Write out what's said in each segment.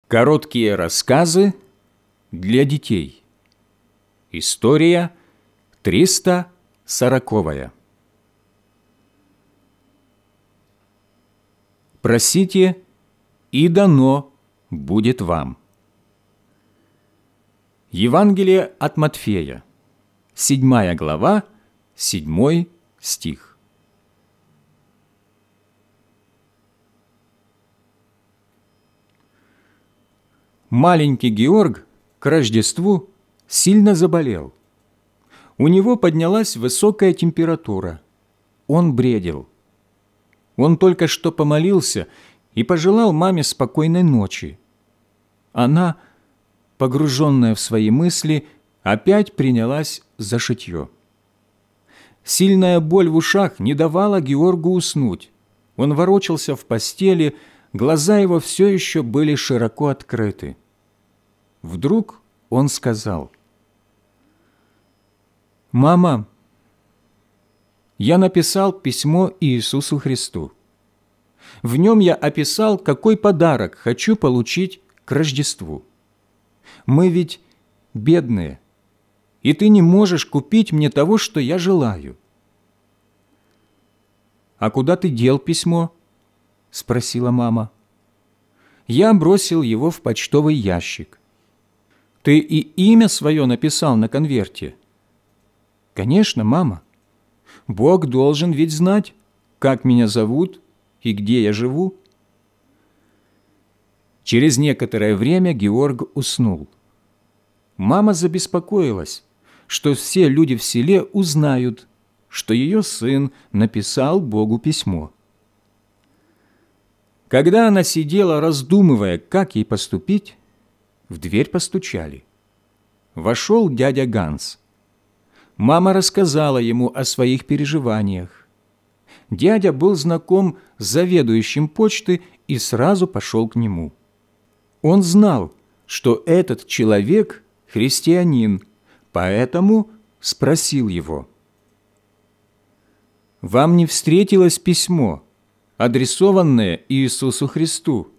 Короткие рассказы для детей. История 340. Просите, и дано будет вам. Евангелие от Матфея, 7 глава, 7 стих. Маленький Георг к Рождеству сильно заболел. У него поднялась высокая температура. Он бредил. Он только что помолился и пожелал маме спокойной ночи. Она, погруженная в свои мысли, опять принялась за шитье. Сильная боль в ушах не давала Георгу уснуть. Он ворочался в постели, глаза его все еще были широко открыты. Вдруг он сказал: «Мама, я написал письмо Иисусу Христу. В нем я описал, какой подарок хочу получить к Рождеству. Мы ведь бедные, и ты не можешь купить мне того, что я желаю». «А куда ты дел письмо?» – спросила мама. «Я бросил его в почтовый ящик». «Ты и имя свое написал на конверте?» «Конечно, мама. Бог должен ведь знать, как меня зовут и где я живу». Через некоторое время Георг уснул. Мама забеспокоилась, что все люди в селе узнают, что ее сын написал Богу письмо. Когда она сидела, раздумывая, как ей поступить, в дверь постучали. Вошел дядя Ганс. Мама рассказала ему о своих переживаниях. Дядя был знаком с заведующим почты и сразу пошел к нему. Он знал, что этот человек – христианин, поэтому спросил его: «Вам не встретилось письмо, адресованное Иисусу Христу?»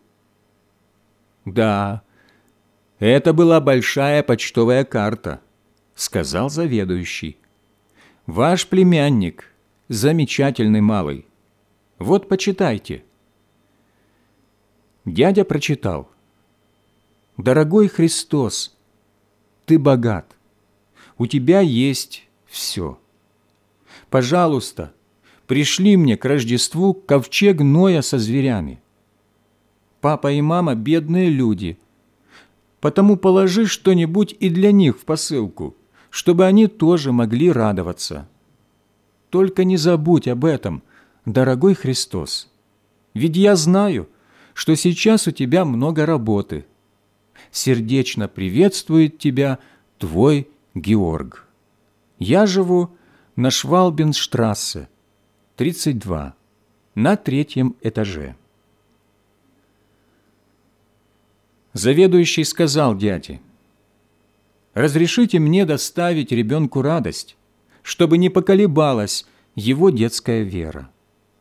«Да, это была большая почтовая карта», – сказал заведующий. «Ваш племянник – замечательный малый. Вот почитайте». Дядя прочитал: «Дорогой Христос, ты богат, у тебя есть все. Пожалуйста, пришли мне к Рождеству ковчег Ноя со зверями. Папа и мама – бедные люди, потому положи что-нибудь и для них в посылку, чтобы они тоже могли радоваться. Только не забудь об этом, дорогой Христос, ведь я знаю, что сейчас у тебя много работы. Сердечно приветствует тебя твой Георг. Я живу на Швалбенштрассе, 32, на 3-м этаже». Заведующий сказал дяде: «Разрешите мне доставить ребенку радость, чтобы не поколебалась его детская вера».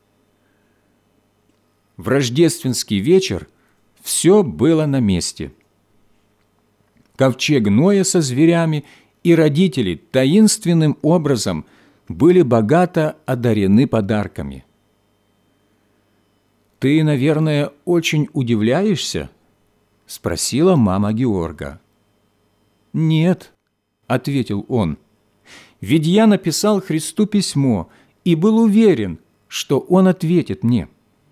В рождественский вечер все было на месте. Ковчег Ноя со зверями и родители таинственным образом были богато одарены подарками. «Ты, наверное, очень удивляешься?» – спросила мама Георга. «Нет», – ответил он, – «ведь я написал Христу письмо и был уверен, что Он ответит мне».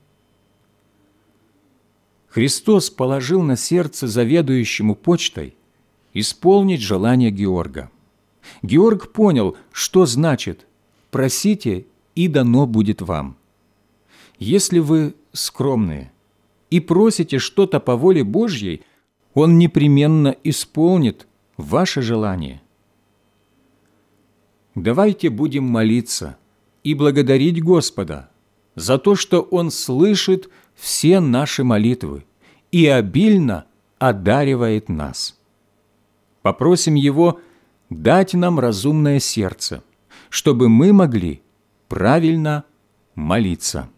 Христос положил на сердце заведующему почтой исполнить желание Георга. Георг понял, что значит «просите, и дано будет вам». Если вы скромные и просите что-то по воле Божьей, Он непременно исполнит ваше желание. Давайте будем молиться и благодарить Господа за то, что Он слышит все наши молитвы и обильно одаривает нас. Попросим Его дать нам разумное сердце, чтобы мы могли правильно молиться.